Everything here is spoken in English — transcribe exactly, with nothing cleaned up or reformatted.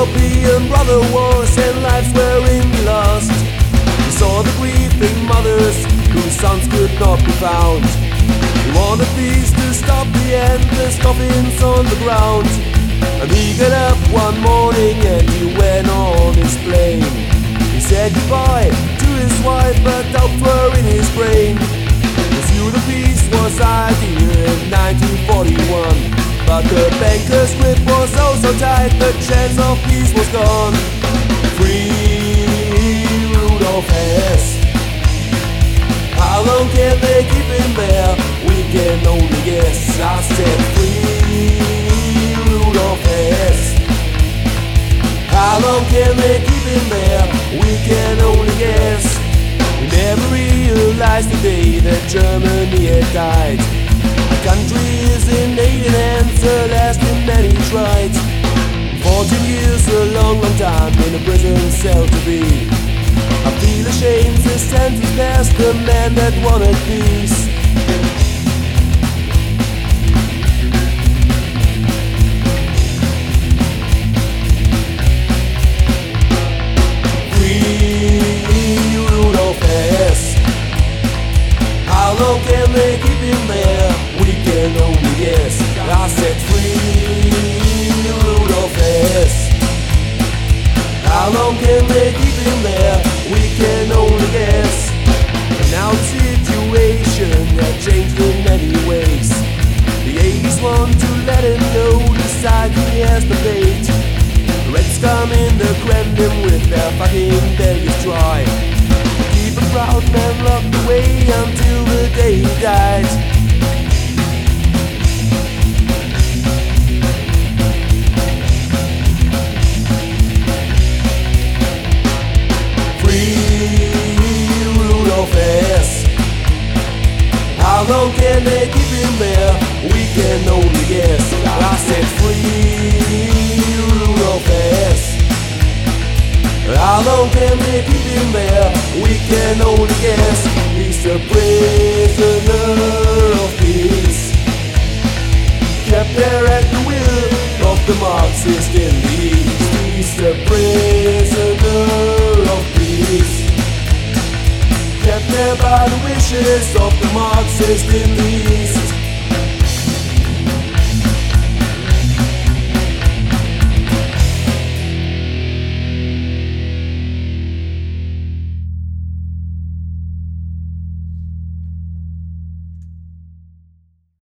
European brother wars and lives were in the lost. We saw the grieving mothers whose sons could not be found. He wanted peace to stop the endless coffins on the ground. And he got up one morning and he went on his plane. He said goodbye to his wife, but doubts were in his brain. His view of peace was ideal in nineteen forty-one, but the banker's grip was so so tight, the chance of peace was gone. Free Rudolph Hess. How long can they keep him there? We can only guess. I said free Rudolph Hess. How long can they keep him there? We can only guess. We never realized the day that Germany had died. The country is in alien hands, the last in many tried. Fourteen years, a long, long time in a prison cell to be. I feel ashamed to stand past the man that wanted peace. Free Rudolph Hess. How long can they keep him there? We can only guess. I said free Rudolph Hess. How long can they keep him there? We can only guess. And now the situation had changed in many ways. The eighties want to let him know the side he has the bait. The Reds come in the Kremlin with their fucking bellies dry. Keep a proud man locked away until the day he died. How long can they keep him there? We can only guess. I said free Rudolph Hess. How long can they keep him there? We can only guess. He's a prisoner of peace, kept there at the will of the Marxist in the East. He's a prisoner of peace, kept there by the wishes of the Marxist in the East.